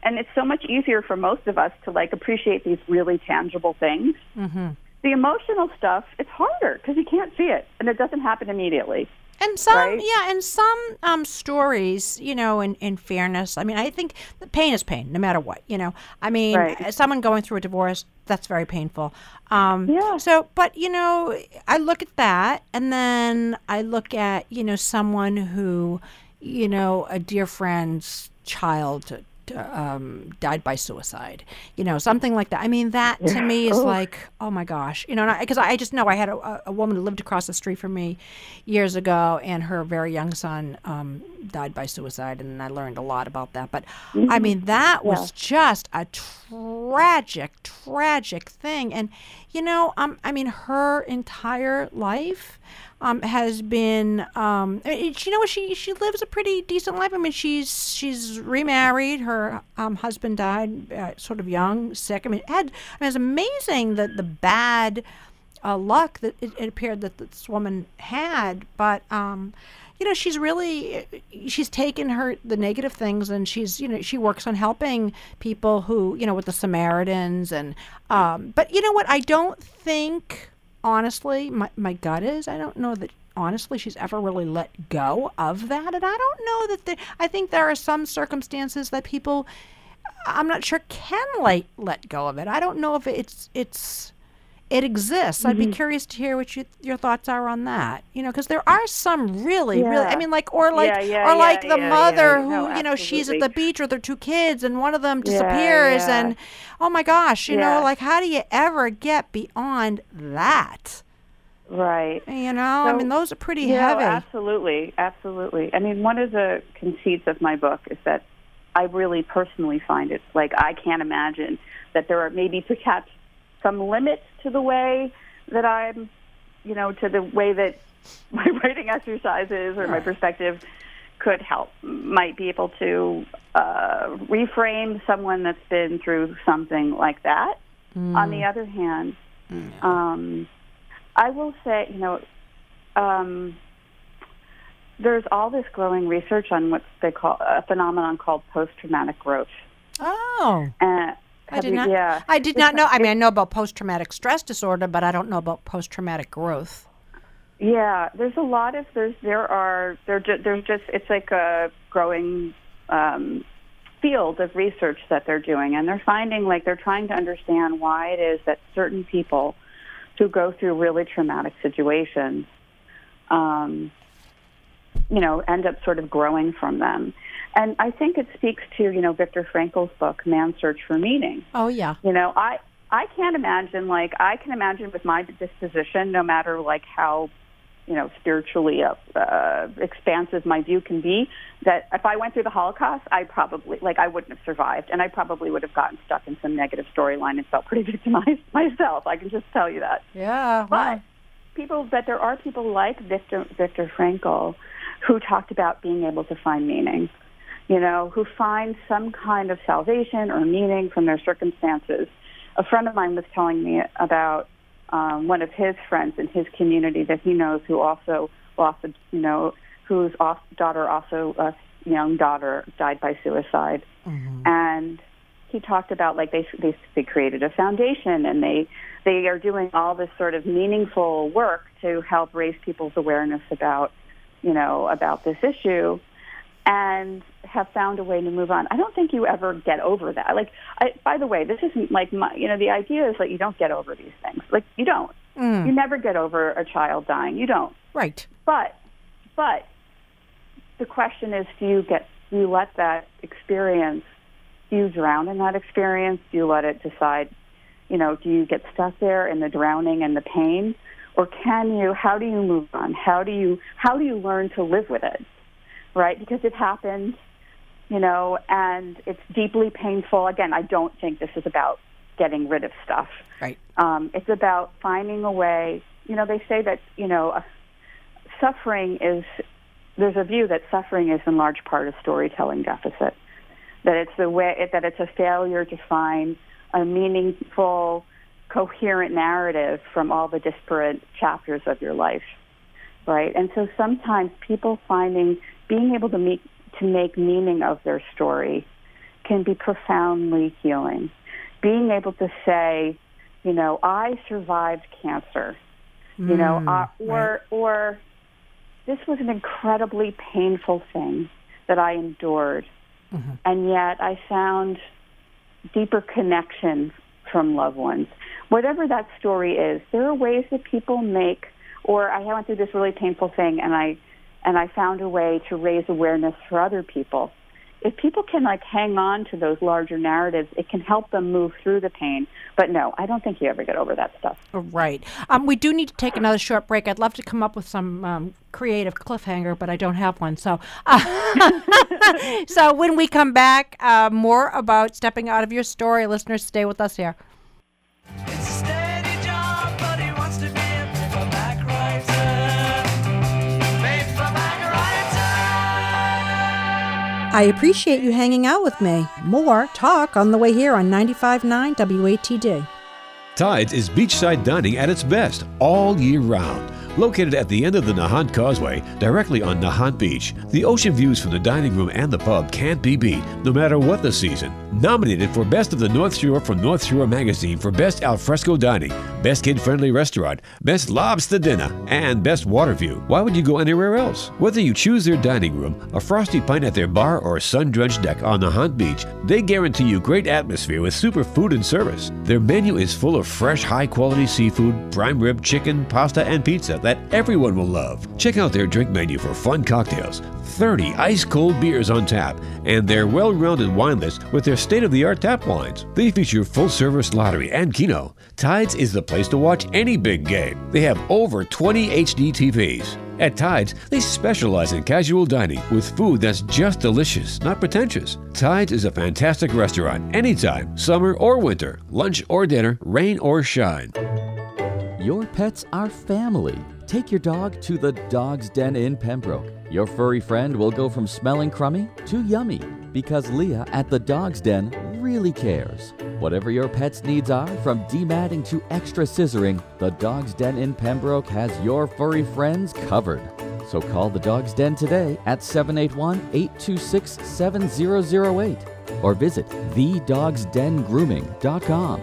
and it's so much easier for most of us to like appreciate these really tangible things. Mm-hmm. The emotional stuff, it's harder because you can't see it, and it doesn't happen immediately. And some, right? yeah, and some um, stories, you know, in, in fairness, I mean, I think the pain is pain, no matter what, you know. I mean, Right. someone going through a divorce, that's very painful. Um, Yeah. So, but, you know, I look at that, and then I look at, you know, someone who, you know, a dear friend's child um, died by suicide, you know, something like that. I mean, that to me is Oh. like, oh my gosh, you know, because I, I just know I had a, a woman who lived across the street from me years ago, and her very young son um, died by suicide, and I learned a lot about that. But I mean, that was just a tragic, tragic thing. And, you know, um, I mean, her entire life Um, has been, um, I mean, you know, she she lives a pretty decent life. I mean, she's she's remarried. Her um, husband died uh, sort of young, sick. I mean, it had, I mean, it's amazing that the bad uh, luck that it, it appeared that this woman had. But um, you know, she's really she's taken her the negative things, and she's you know she works on helping people who you know with the Samaritans and um, but you know what? I don't think. Honestly, my, my gut is I don't know that honestly she's ever really let go of that, and I don't know that there, I think there are some circumstances that people I'm not sure can let let go of it. I don't know if it's it's it exists. Mm-hmm. I'd be curious to hear what you, your thoughts are on that. You know, because there are some really, Yeah. really. I mean, like or like Yeah, yeah, or like yeah, the yeah, mother yeah. who No, you know she's at absolutely. the beach with her two kids, and one of them Yeah, disappears, yeah. and oh my gosh, you Yeah. know, like how do you ever get beyond that? Right. You know, I So, mean, those are pretty you know, heavy. absolutely, absolutely. I mean, one of the conceits of my book is that I really personally find it like I can't imagine that there are maybe perhaps some limits to the way that I'm, you know, to the way that my writing exercises or my perspective could help, might be able to uh, reframe someone that's been through something like that. Mm. On the other hand, um, I will say, you know, um, there's all this growing research on what they call a phenomenon called post-traumatic growth. Oh. Uh, I have did you- not. Yeah. I did It's- not know. I mean, it's- I know about post-traumatic stress disorder, but I don't know about post-traumatic growth. Yeah, there's a lot of there's there are there ju- there's just it's like a growing um, field of research that they're doing, and they're finding like they're trying to understand why it is that certain people who go through really traumatic situations, um, you know, end up sort of growing from them. And I think it speaks to, you know, Viktor Frankl's book, Man's Search for Meaning. Oh, yeah. You know, I, I can't imagine, like, I can imagine with my disposition, no matter, like, how, you know, spiritually uh, uh, expansive my view can be, that if I went through the Holocaust, I probably, like, I wouldn't have survived, and I probably would have gotten stuck in some negative storyline and felt pretty victimized myself. I can just tell you that. Yeah. But people, but there are people like Viktor, Viktor Frankl who talked about being able to find meaning, you know, who find some kind of salvation or meaning from their circumstances. A friend of mine was telling me about um, one of his friends in his community that he knows who also lost, a, you know, whose off- daughter also, a young daughter, died by suicide. Mm-hmm. And he talked about, like, they, they they created a foundation, and they they are doing all this sort of meaningful work to help raise people's awareness about, you know, about this issue, and have found a way to move on. I don't think you ever get over that. Like, I, by the way, this isn't like my, you know, the idea is that you don't get over these things. Like, you don't. Mm. You never get over a child dying. You don't. Right. But, but the question is, do you get, do you let that experience, do you drown in that experience? Do you let it decide, you know, do you get stuck there in the drowning and the pain? Or can you, how do you move on? How do you, how do you learn to live with it? Right? Because it happened, you know, and it's deeply painful. Again, I don't think this is about getting rid of stuff. Right. Um, it's about finding a way, you know, they say that, you know, uh, suffering is, there's a view that suffering is in large part a storytelling deficit, that it's the way, that it's a failure to find a meaningful, coherent narrative from all the disparate chapters of your life, right? And so sometimes people finding, being able to make, to make meaning of their story can be profoundly healing. Being able to say, you know, I survived cancer, mm, you know, uh, or right. or this was an incredibly painful thing that I endured, mm-hmm. and yet I found deeper connection from loved ones. Whatever that story is, there are ways that people make, or I went through this really painful thing, and I and I found a way to raise awareness for other people. If people can, like, hang on to those larger narratives, it can help them move through the pain. But no, I don't think you ever get over that stuff. Right. Um, we do need to take another short break. I'd love to come up with some um, creative cliffhanger, but I don't have one. So, uh, so when we come back, uh, more about stepping out of your story. Listeners, stay with us here. It's a steady job, but he wants to be a paperback writer. Paperback writer. I appreciate you hanging out with me. More talk on the way here on ninety-five point nine W A T D. Tides is beachside dining at its best all year round. Located at the end of the Nahant Causeway, directly on Nahant Beach, the ocean views from the dining room and the pub can't be beat, no matter what the season. Nominated for Best of the North Shore from North Shore Magazine for Best Alfresco Dining, Best Kid-Friendly Restaurant, Best Lobster Dinner, and Best Water View. Why would you go anywhere else? Whether you choose their dining room, a frosty pint at their bar, or a sun-drenched deck on Nahant Beach, they guarantee you great atmosphere with super food and service. Their menu is full of fresh, high-quality seafood, prime rib, chicken, pasta, and pizza that everyone will love. Check out their drink menu for fun cocktails, thirty ice-cold beers on tap, and their well-rounded wine list with their state-of-the-art tap wines. They feature full-service lottery and keno. Tides is the place to watch any big game. They have over twenty H D T Vs. At Tides, they specialize in casual dining with food that's just delicious, not pretentious. Tides is a fantastic restaurant anytime, summer or winter, lunch or dinner, rain or shine. Your pets are family. Take your dog to the Dog's Den in Pembroke. Your furry friend will go from smelling crummy to yummy because Leah at the Dog's Den really cares. Whatever your pet's needs are, from dematting to extra scissoring, the Dog's Den in Pembroke has your furry friends covered. So call the Dog's Den today at seven eight one, eight two six, seven zero zero eight or visit the dogs den grooming dot com.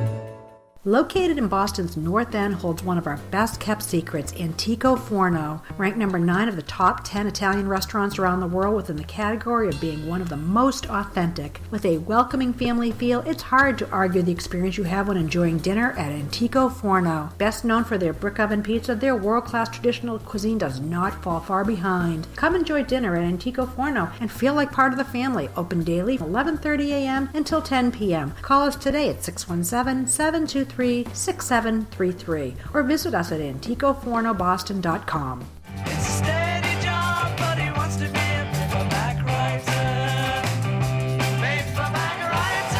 Located in Boston's North End holds one of our best-kept secrets, Antico Forno, ranked number nine of the top ten Italian restaurants around the world within the category of being one of the most authentic. With a welcoming family feel, it's hard to argue the experience you have when enjoying dinner at Antico Forno. Best known for their brick oven pizza, their world-class traditional cuisine does not fall far behind. Come enjoy dinner at Antico Forno and feel like part of the family. Open daily from eleven thirty a.m. until ten p.m. Call us today at six one seven, seven two three, six seven three three or visit us at antico forno boston dot com. It's a steady job, but he wants to be a paperback writer. Paperback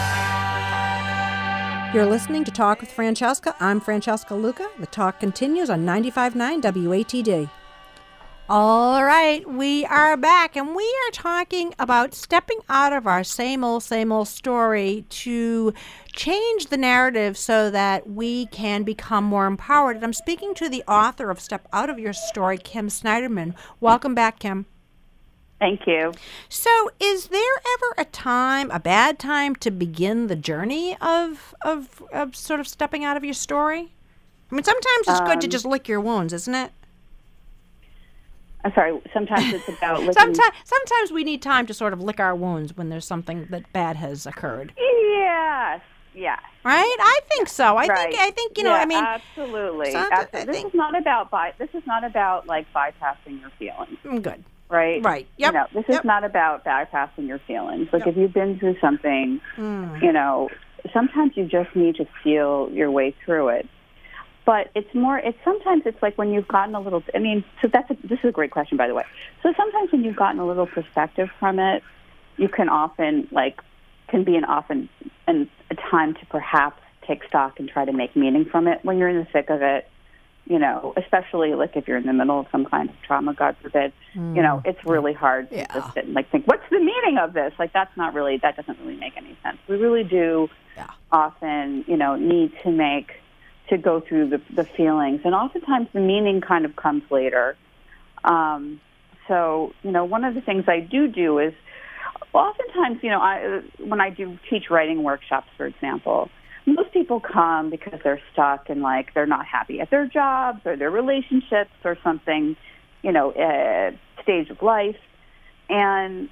writer. You're listening to Talk with Francesca. I'm Francesca Luca. The talk continues on ninety-five point nine W A T D. All right, we are back, and we are talking about stepping out of our same old, same old story to change the narrative so that we can become more empowered. And I'm speaking to the author of Step Out of Your Story, Kim Sniderman. Welcome back, Kim. Thank you. So is there ever a time, a bad time, to begin the journey of, of, of sort of stepping out of your story? I mean, sometimes it's um, good to just lick your wounds, isn't it? I'm sorry, sometimes it's about licking... sometimes, sometimes we need time to sort of lick our wounds when there's something that bad has occurred. Yes, yes. Right? I think so. I right. think, I think, you know, yeah, I mean... Absolutely. So absolutely. This think, is not about, by, this is not about, like, bypassing your feelings. Good. Right? Right. Yep. You know, this yep. is not about bypassing your feelings. Like, yep. if you've been through something, mm. you know, sometimes you just need to feel your way through it. But it's more, it's sometimes it's like when you've gotten a little, I mean, so that's a, this is a great question, by the way. So sometimes when you've gotten a little perspective from it, you can often, like, can be an often an, a time to perhaps take stock and try to make meaning from it. When you're in the thick of it, you know, especially like if you're in the middle of some kind of trauma, God forbid, mm. you know, it's really hard to yeah. just sit and like think, what's the meaning of this? Like, that's not really, that doesn't really make any sense. We really do yeah. often, you know, need to make, to go through the, the feelings. And oftentimes the meaning kind of comes later. Um, so, you know, one of the things I do do is Well, oftentimes, you know, I, when I do teach writing workshops, for example, most people come because they're stuck and, like, they're not happy at their jobs or their relationships or something, you know, uh, stage of life. And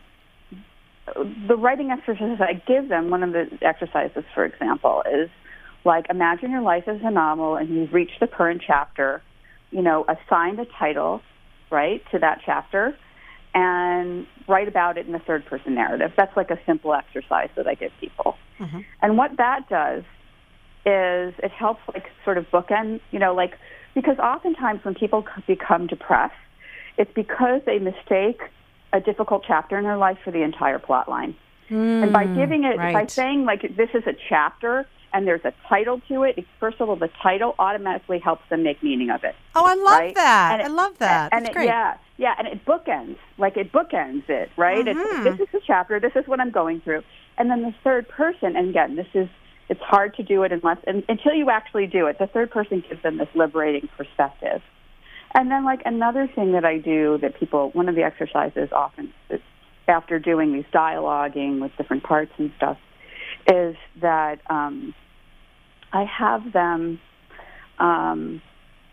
the writing exercises I give them, one of the exercises, for example, is, like, imagine your life as a novel and you've reached the current chapter, you know, assign a title, right, to that chapter, and write about it in the third-person narrative. That's like a simple exercise that I give people. Mm-hmm. And what that does is it helps, like, sort of bookend, you know, like, because oftentimes when people become depressed, it's because they mistake a difficult chapter in their life for the entire plot line. Mm, and by giving it, right. by saying, like, this is a chapter and there's a title to it, first of all, the title automatically helps them make meaning of it. Oh, I love right? that. And it, I love that. And That's it, great. Yeah, yeah, and it bookends. Like, it bookends it, right? Mm-hmm. It's, this is the chapter. This is what I'm going through. And then the third person, and again, this is, it's hard to do it unless, and, until you actually do it. The third person gives them this liberating perspective. And then, like, another thing that I do that people, one of the exercises often, after doing these dialoguing with different parts and stuff, is that um, I have them, um,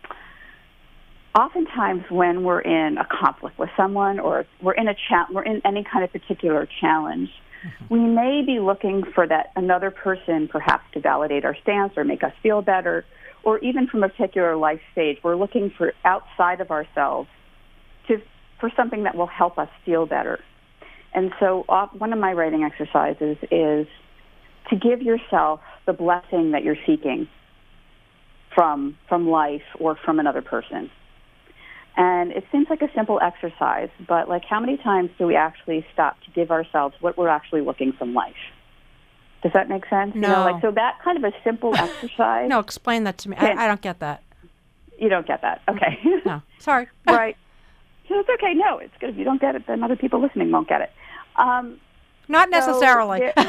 oftentimes when we're in a conflict with someone or we're in a cha- we're in any kind of particular challenge, mm-hmm. we may be looking for that another person perhaps to validate our stance or make us feel better, or even from a particular life stage, we're looking for outside of ourselves to for something that will help us feel better. And so uh, one of my writing exercises is to give yourself the blessing that you're seeking from from life or from another person. And it seems like a simple exercise, but, like, how many times do we actually stop to give ourselves what we're actually looking from life? Does that make sense? No. You know, like, so that kind of a simple exercise. No, explain that to me. Can, I, I don't get that. You don't get that. Okay. No, sorry. Right. So it's okay. No, it's good. If you don't get it, then other people listening won't get it. Um, Not necessarily. So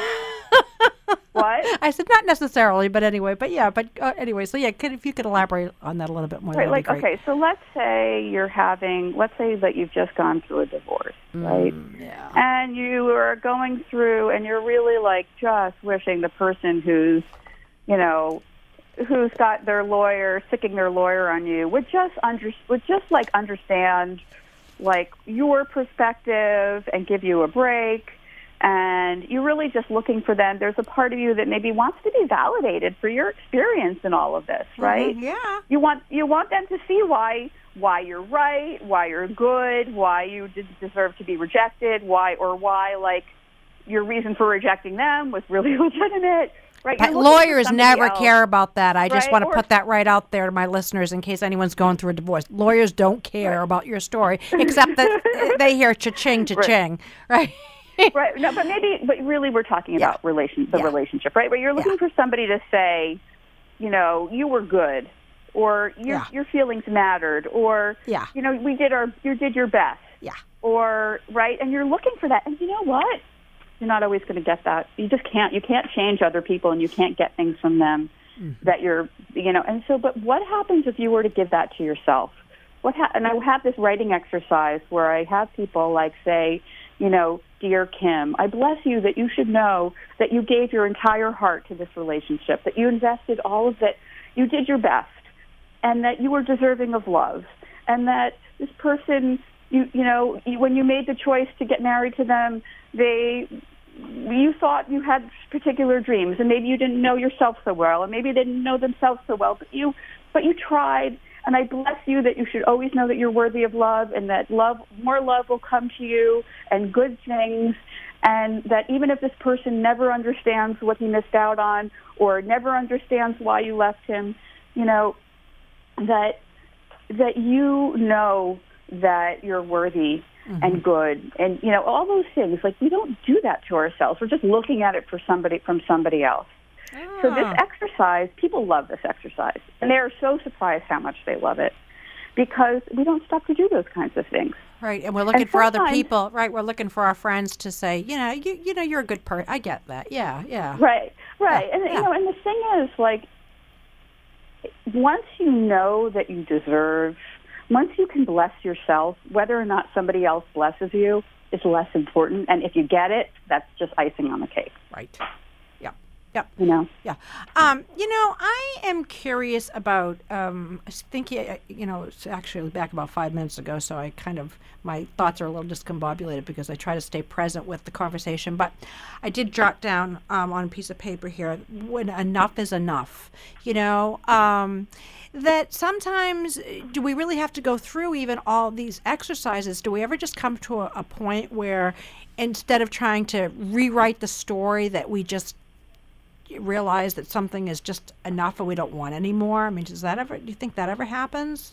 what? I said not necessarily, but anyway. But yeah, but uh, anyway. So yeah, could, if you could elaborate on that a little bit more. Right. Like, be great. okay. So let's say you're having, let's say that you've just gone through a divorce, mm, right? Yeah. And you are going through, and you're really, like, just wishing the person who's, you know, who's got their lawyer, sticking their lawyer on you, would just under, would just like understand, like, your perspective and give you a break. And you're really just looking for them. There's a part of you that maybe wants to be validated for your experience in all of this, right? Mm-hmm, yeah. You want you want them to see why why you're right, why you're good, why you didn't deserve to be rejected, why or why, like, your reason for rejecting them was really legitimate. Right? But lawyers never else, care about that. I just right? want to or, put that right out there to my listeners in case anyone's going through a divorce. Lawyers don't care right. about your story, except that they hear cha-ching, cha-ching, right? right? Right. No, but maybe, but really we're talking yeah. about relation, the yeah. relationship, right? Where you're looking yeah. for somebody to say, you know, you were good, or your yeah. your feelings mattered, or, yeah. you know, we did our, you did your best. Yeah. Or, right? And you're looking for that. And you know what? You're not always going to get that. You just can't. You can't change other people, and you can't get things from them mm-hmm. that you're, you know. And so, but what happens if you were to give that to yourself? What? Ha- and I have this writing exercise where I have people, like, say, you know, dear Kim, I bless you that you should know that you gave your entire heart to this relationship, that you invested all of it, you did your best, and that you were deserving of love, and that this person, you you know, you, when you made the choice to get married to them, they, you thought you had particular dreams, and maybe you didn't know yourself so well, and maybe they didn't know themselves so well, but you, but you tried. And I bless you that you should always know that you're worthy of love, and that love, more love will come to you, and good things, and that even if this person never understands what he missed out on, or never understands why you left him, you know, that that you know that you're worthy mm-hmm. and good, and, you know, all those things. Like, we don't do that to ourselves. We're just looking at it for somebody from somebody else. Oh. So this exercise, people love this exercise, and they are so surprised how much they love it, because we don't stop to do those kinds of things. Right, and we're looking and for other people. Right, we're looking for our friends to say, you know, you you know, you're a good person. I get that. Yeah, yeah. Right, right, yeah, and yeah. you know, and the thing is, like, once you know that you deserve, once you can bless yourself, whether or not somebody else blesses you, is less important. And if you get it, that's just icing on the cake. Right. Yeah. Yeah. You know? Yeah. Um, you know, I am curious about, um, I think, you know, it's actually back about five minutes ago, so I kind of, my thoughts are a little discombobulated because I try to stay present with the conversation. But I did jot down um, on a piece of paper here, when enough is enough, you know, um, that sometimes do we really have to go through even all these exercises? Do we ever just come to a, a point where instead of trying to rewrite the story that we just realize that something is just enough and we don't want any more? I mean, does that ever, do you think that ever happens?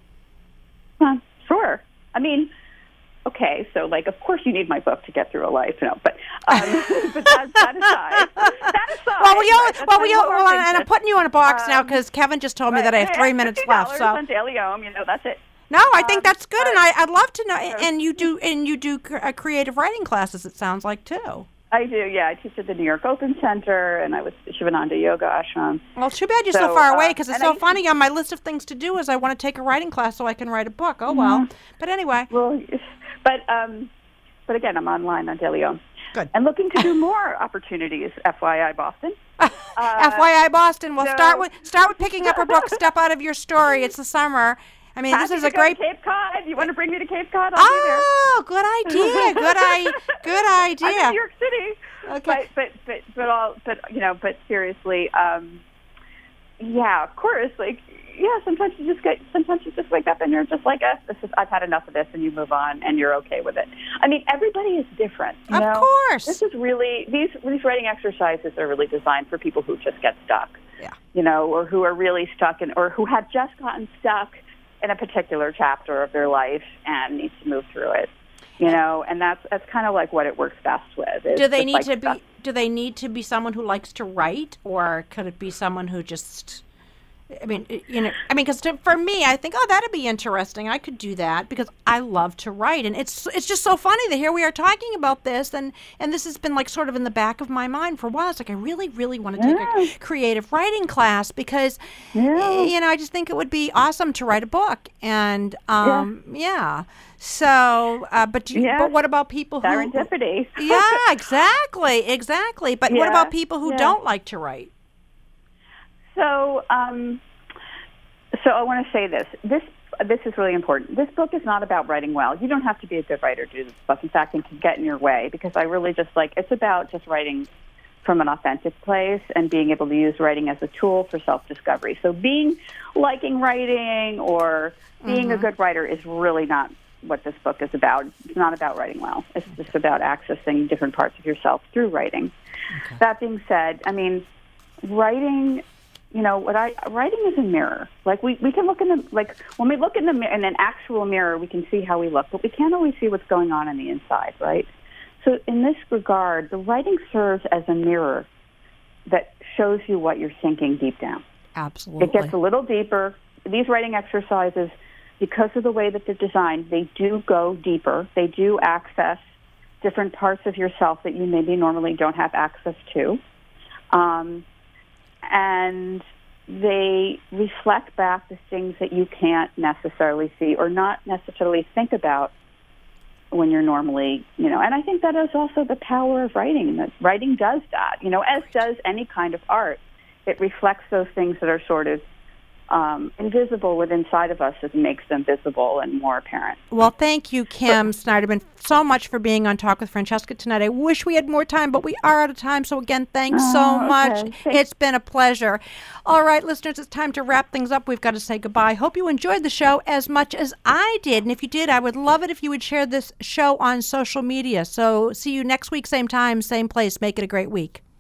Uh, sure. I mean, okay, so, like, of course you need my book to get through a life, you know, but, um, but that, that aside, that aside. Well, we all, right, well, we all, well, and I'm that, putting you in a box um, now because Kevin just told me right, that I have three minutes left. So on Daily Ohm, you know, that's it. No, I think Um, that's good, and but- I, I'd love to know. And you do, and you do cr- uh, creative writing classes. It sounds like too. I do, yeah. I teach at the New York Open Center, and I was at Shivananda Yoga Ashram. Well, too bad you're so, So, far uh, away because it's and so I- funny. On my list of things to do is I want to take a writing class so I can write a book. Oh well, Mhm. but anyway. Well, but um, but again, I'm online on Daily Ohm. Good. And looking to do more opportunities, F Y I Boston. Uh, F Y I Boston. Well, so- start with start with picking up a book. Step out of your story. It's the summer. I mean, this Happy is to a go great. to Cape Cod. You want to bring me to Cape Cod? I'll Oh, good idea. Good I. Good idea. I'm in New York City. Okay. But but but but all but you know but seriously, um, yeah, of course. Like yeah, sometimes you just get sometimes you just wake up and you're just like, eh, this is I've had enough of this, and you move on and you're okay with it. I mean, everybody is different. You Of know? course. This is really these these writing exercises are really designed for people who just get stuck. Yeah. You know, or who are really stuck in, or who have just gotten stuck in a particular chapter of their life and need to move through it. You know, and that's that's kind of like what it works best with. It's Do they just need like to be? stuff. Do they need to be someone who likes to write, or could it be someone who just? I mean, you know, I mean, because for me, I think, oh, that'd be interesting. I could do that because I love to write, and it's it's just so funny that here we are talking about this, and and this has been like sort of in the back of my mind for a while. It's like I really, really want to take a creative writing class because, Yeah. you know, I just think it would be awesome to write a book, and um, yeah. So, uh, but do you, Yeah. but what about people who? Serendipity. Yeah, exactly, exactly. But what Yeah, about people who yeah. don't like to write? So, um, so I want to say this. This this is really important. This book is not about writing well. You don't have to be a good writer to do this book. In fact, it can get in your way because I really just like it's about just writing from an authentic place and being able to use writing as a tool for self-discovery. So, being liking writing or being a Mhm. good writer is really not what this book is about. It's not about writing well. It's just about accessing different parts of yourself through writing. That being said, I mean, writing. You know what I writing is a mirror. Like we, we can look in the like when we look in the mi- in an actual mirror, we can see how we look, but we can't always see what's going on in the inside, right? So in this regard, the writing serves as a mirror that shows you what you're thinking deep down. Absolutely. It gets a little deeper. These writing exercises, because of the way that they're designed, they do go deeper. They do access different parts of yourself that you maybe normally don't have access to. Um, and they reflect back the things that you can't necessarily see or not necessarily think about when you're normally, you know, and I think that is also the power of writing, that writing does that, you know, as does any kind of art. It reflects those things that are sort of um, invisible within inside of us. It makes them visible and more apparent. Well, thank you, Kim Snyderman, so much for being on Talk with Francesca tonight. I wish we had more time, but we are out of time. So again, thanks so Oh, much. okay. Thanks. It's been a pleasure. All right, listeners, it's time to wrap things up. We've got to say goodbye. Hope you enjoyed the show as much as I did. And if you did, I would love it if you would share this show on social media. So see you next week, same time, same place. Make it a great week.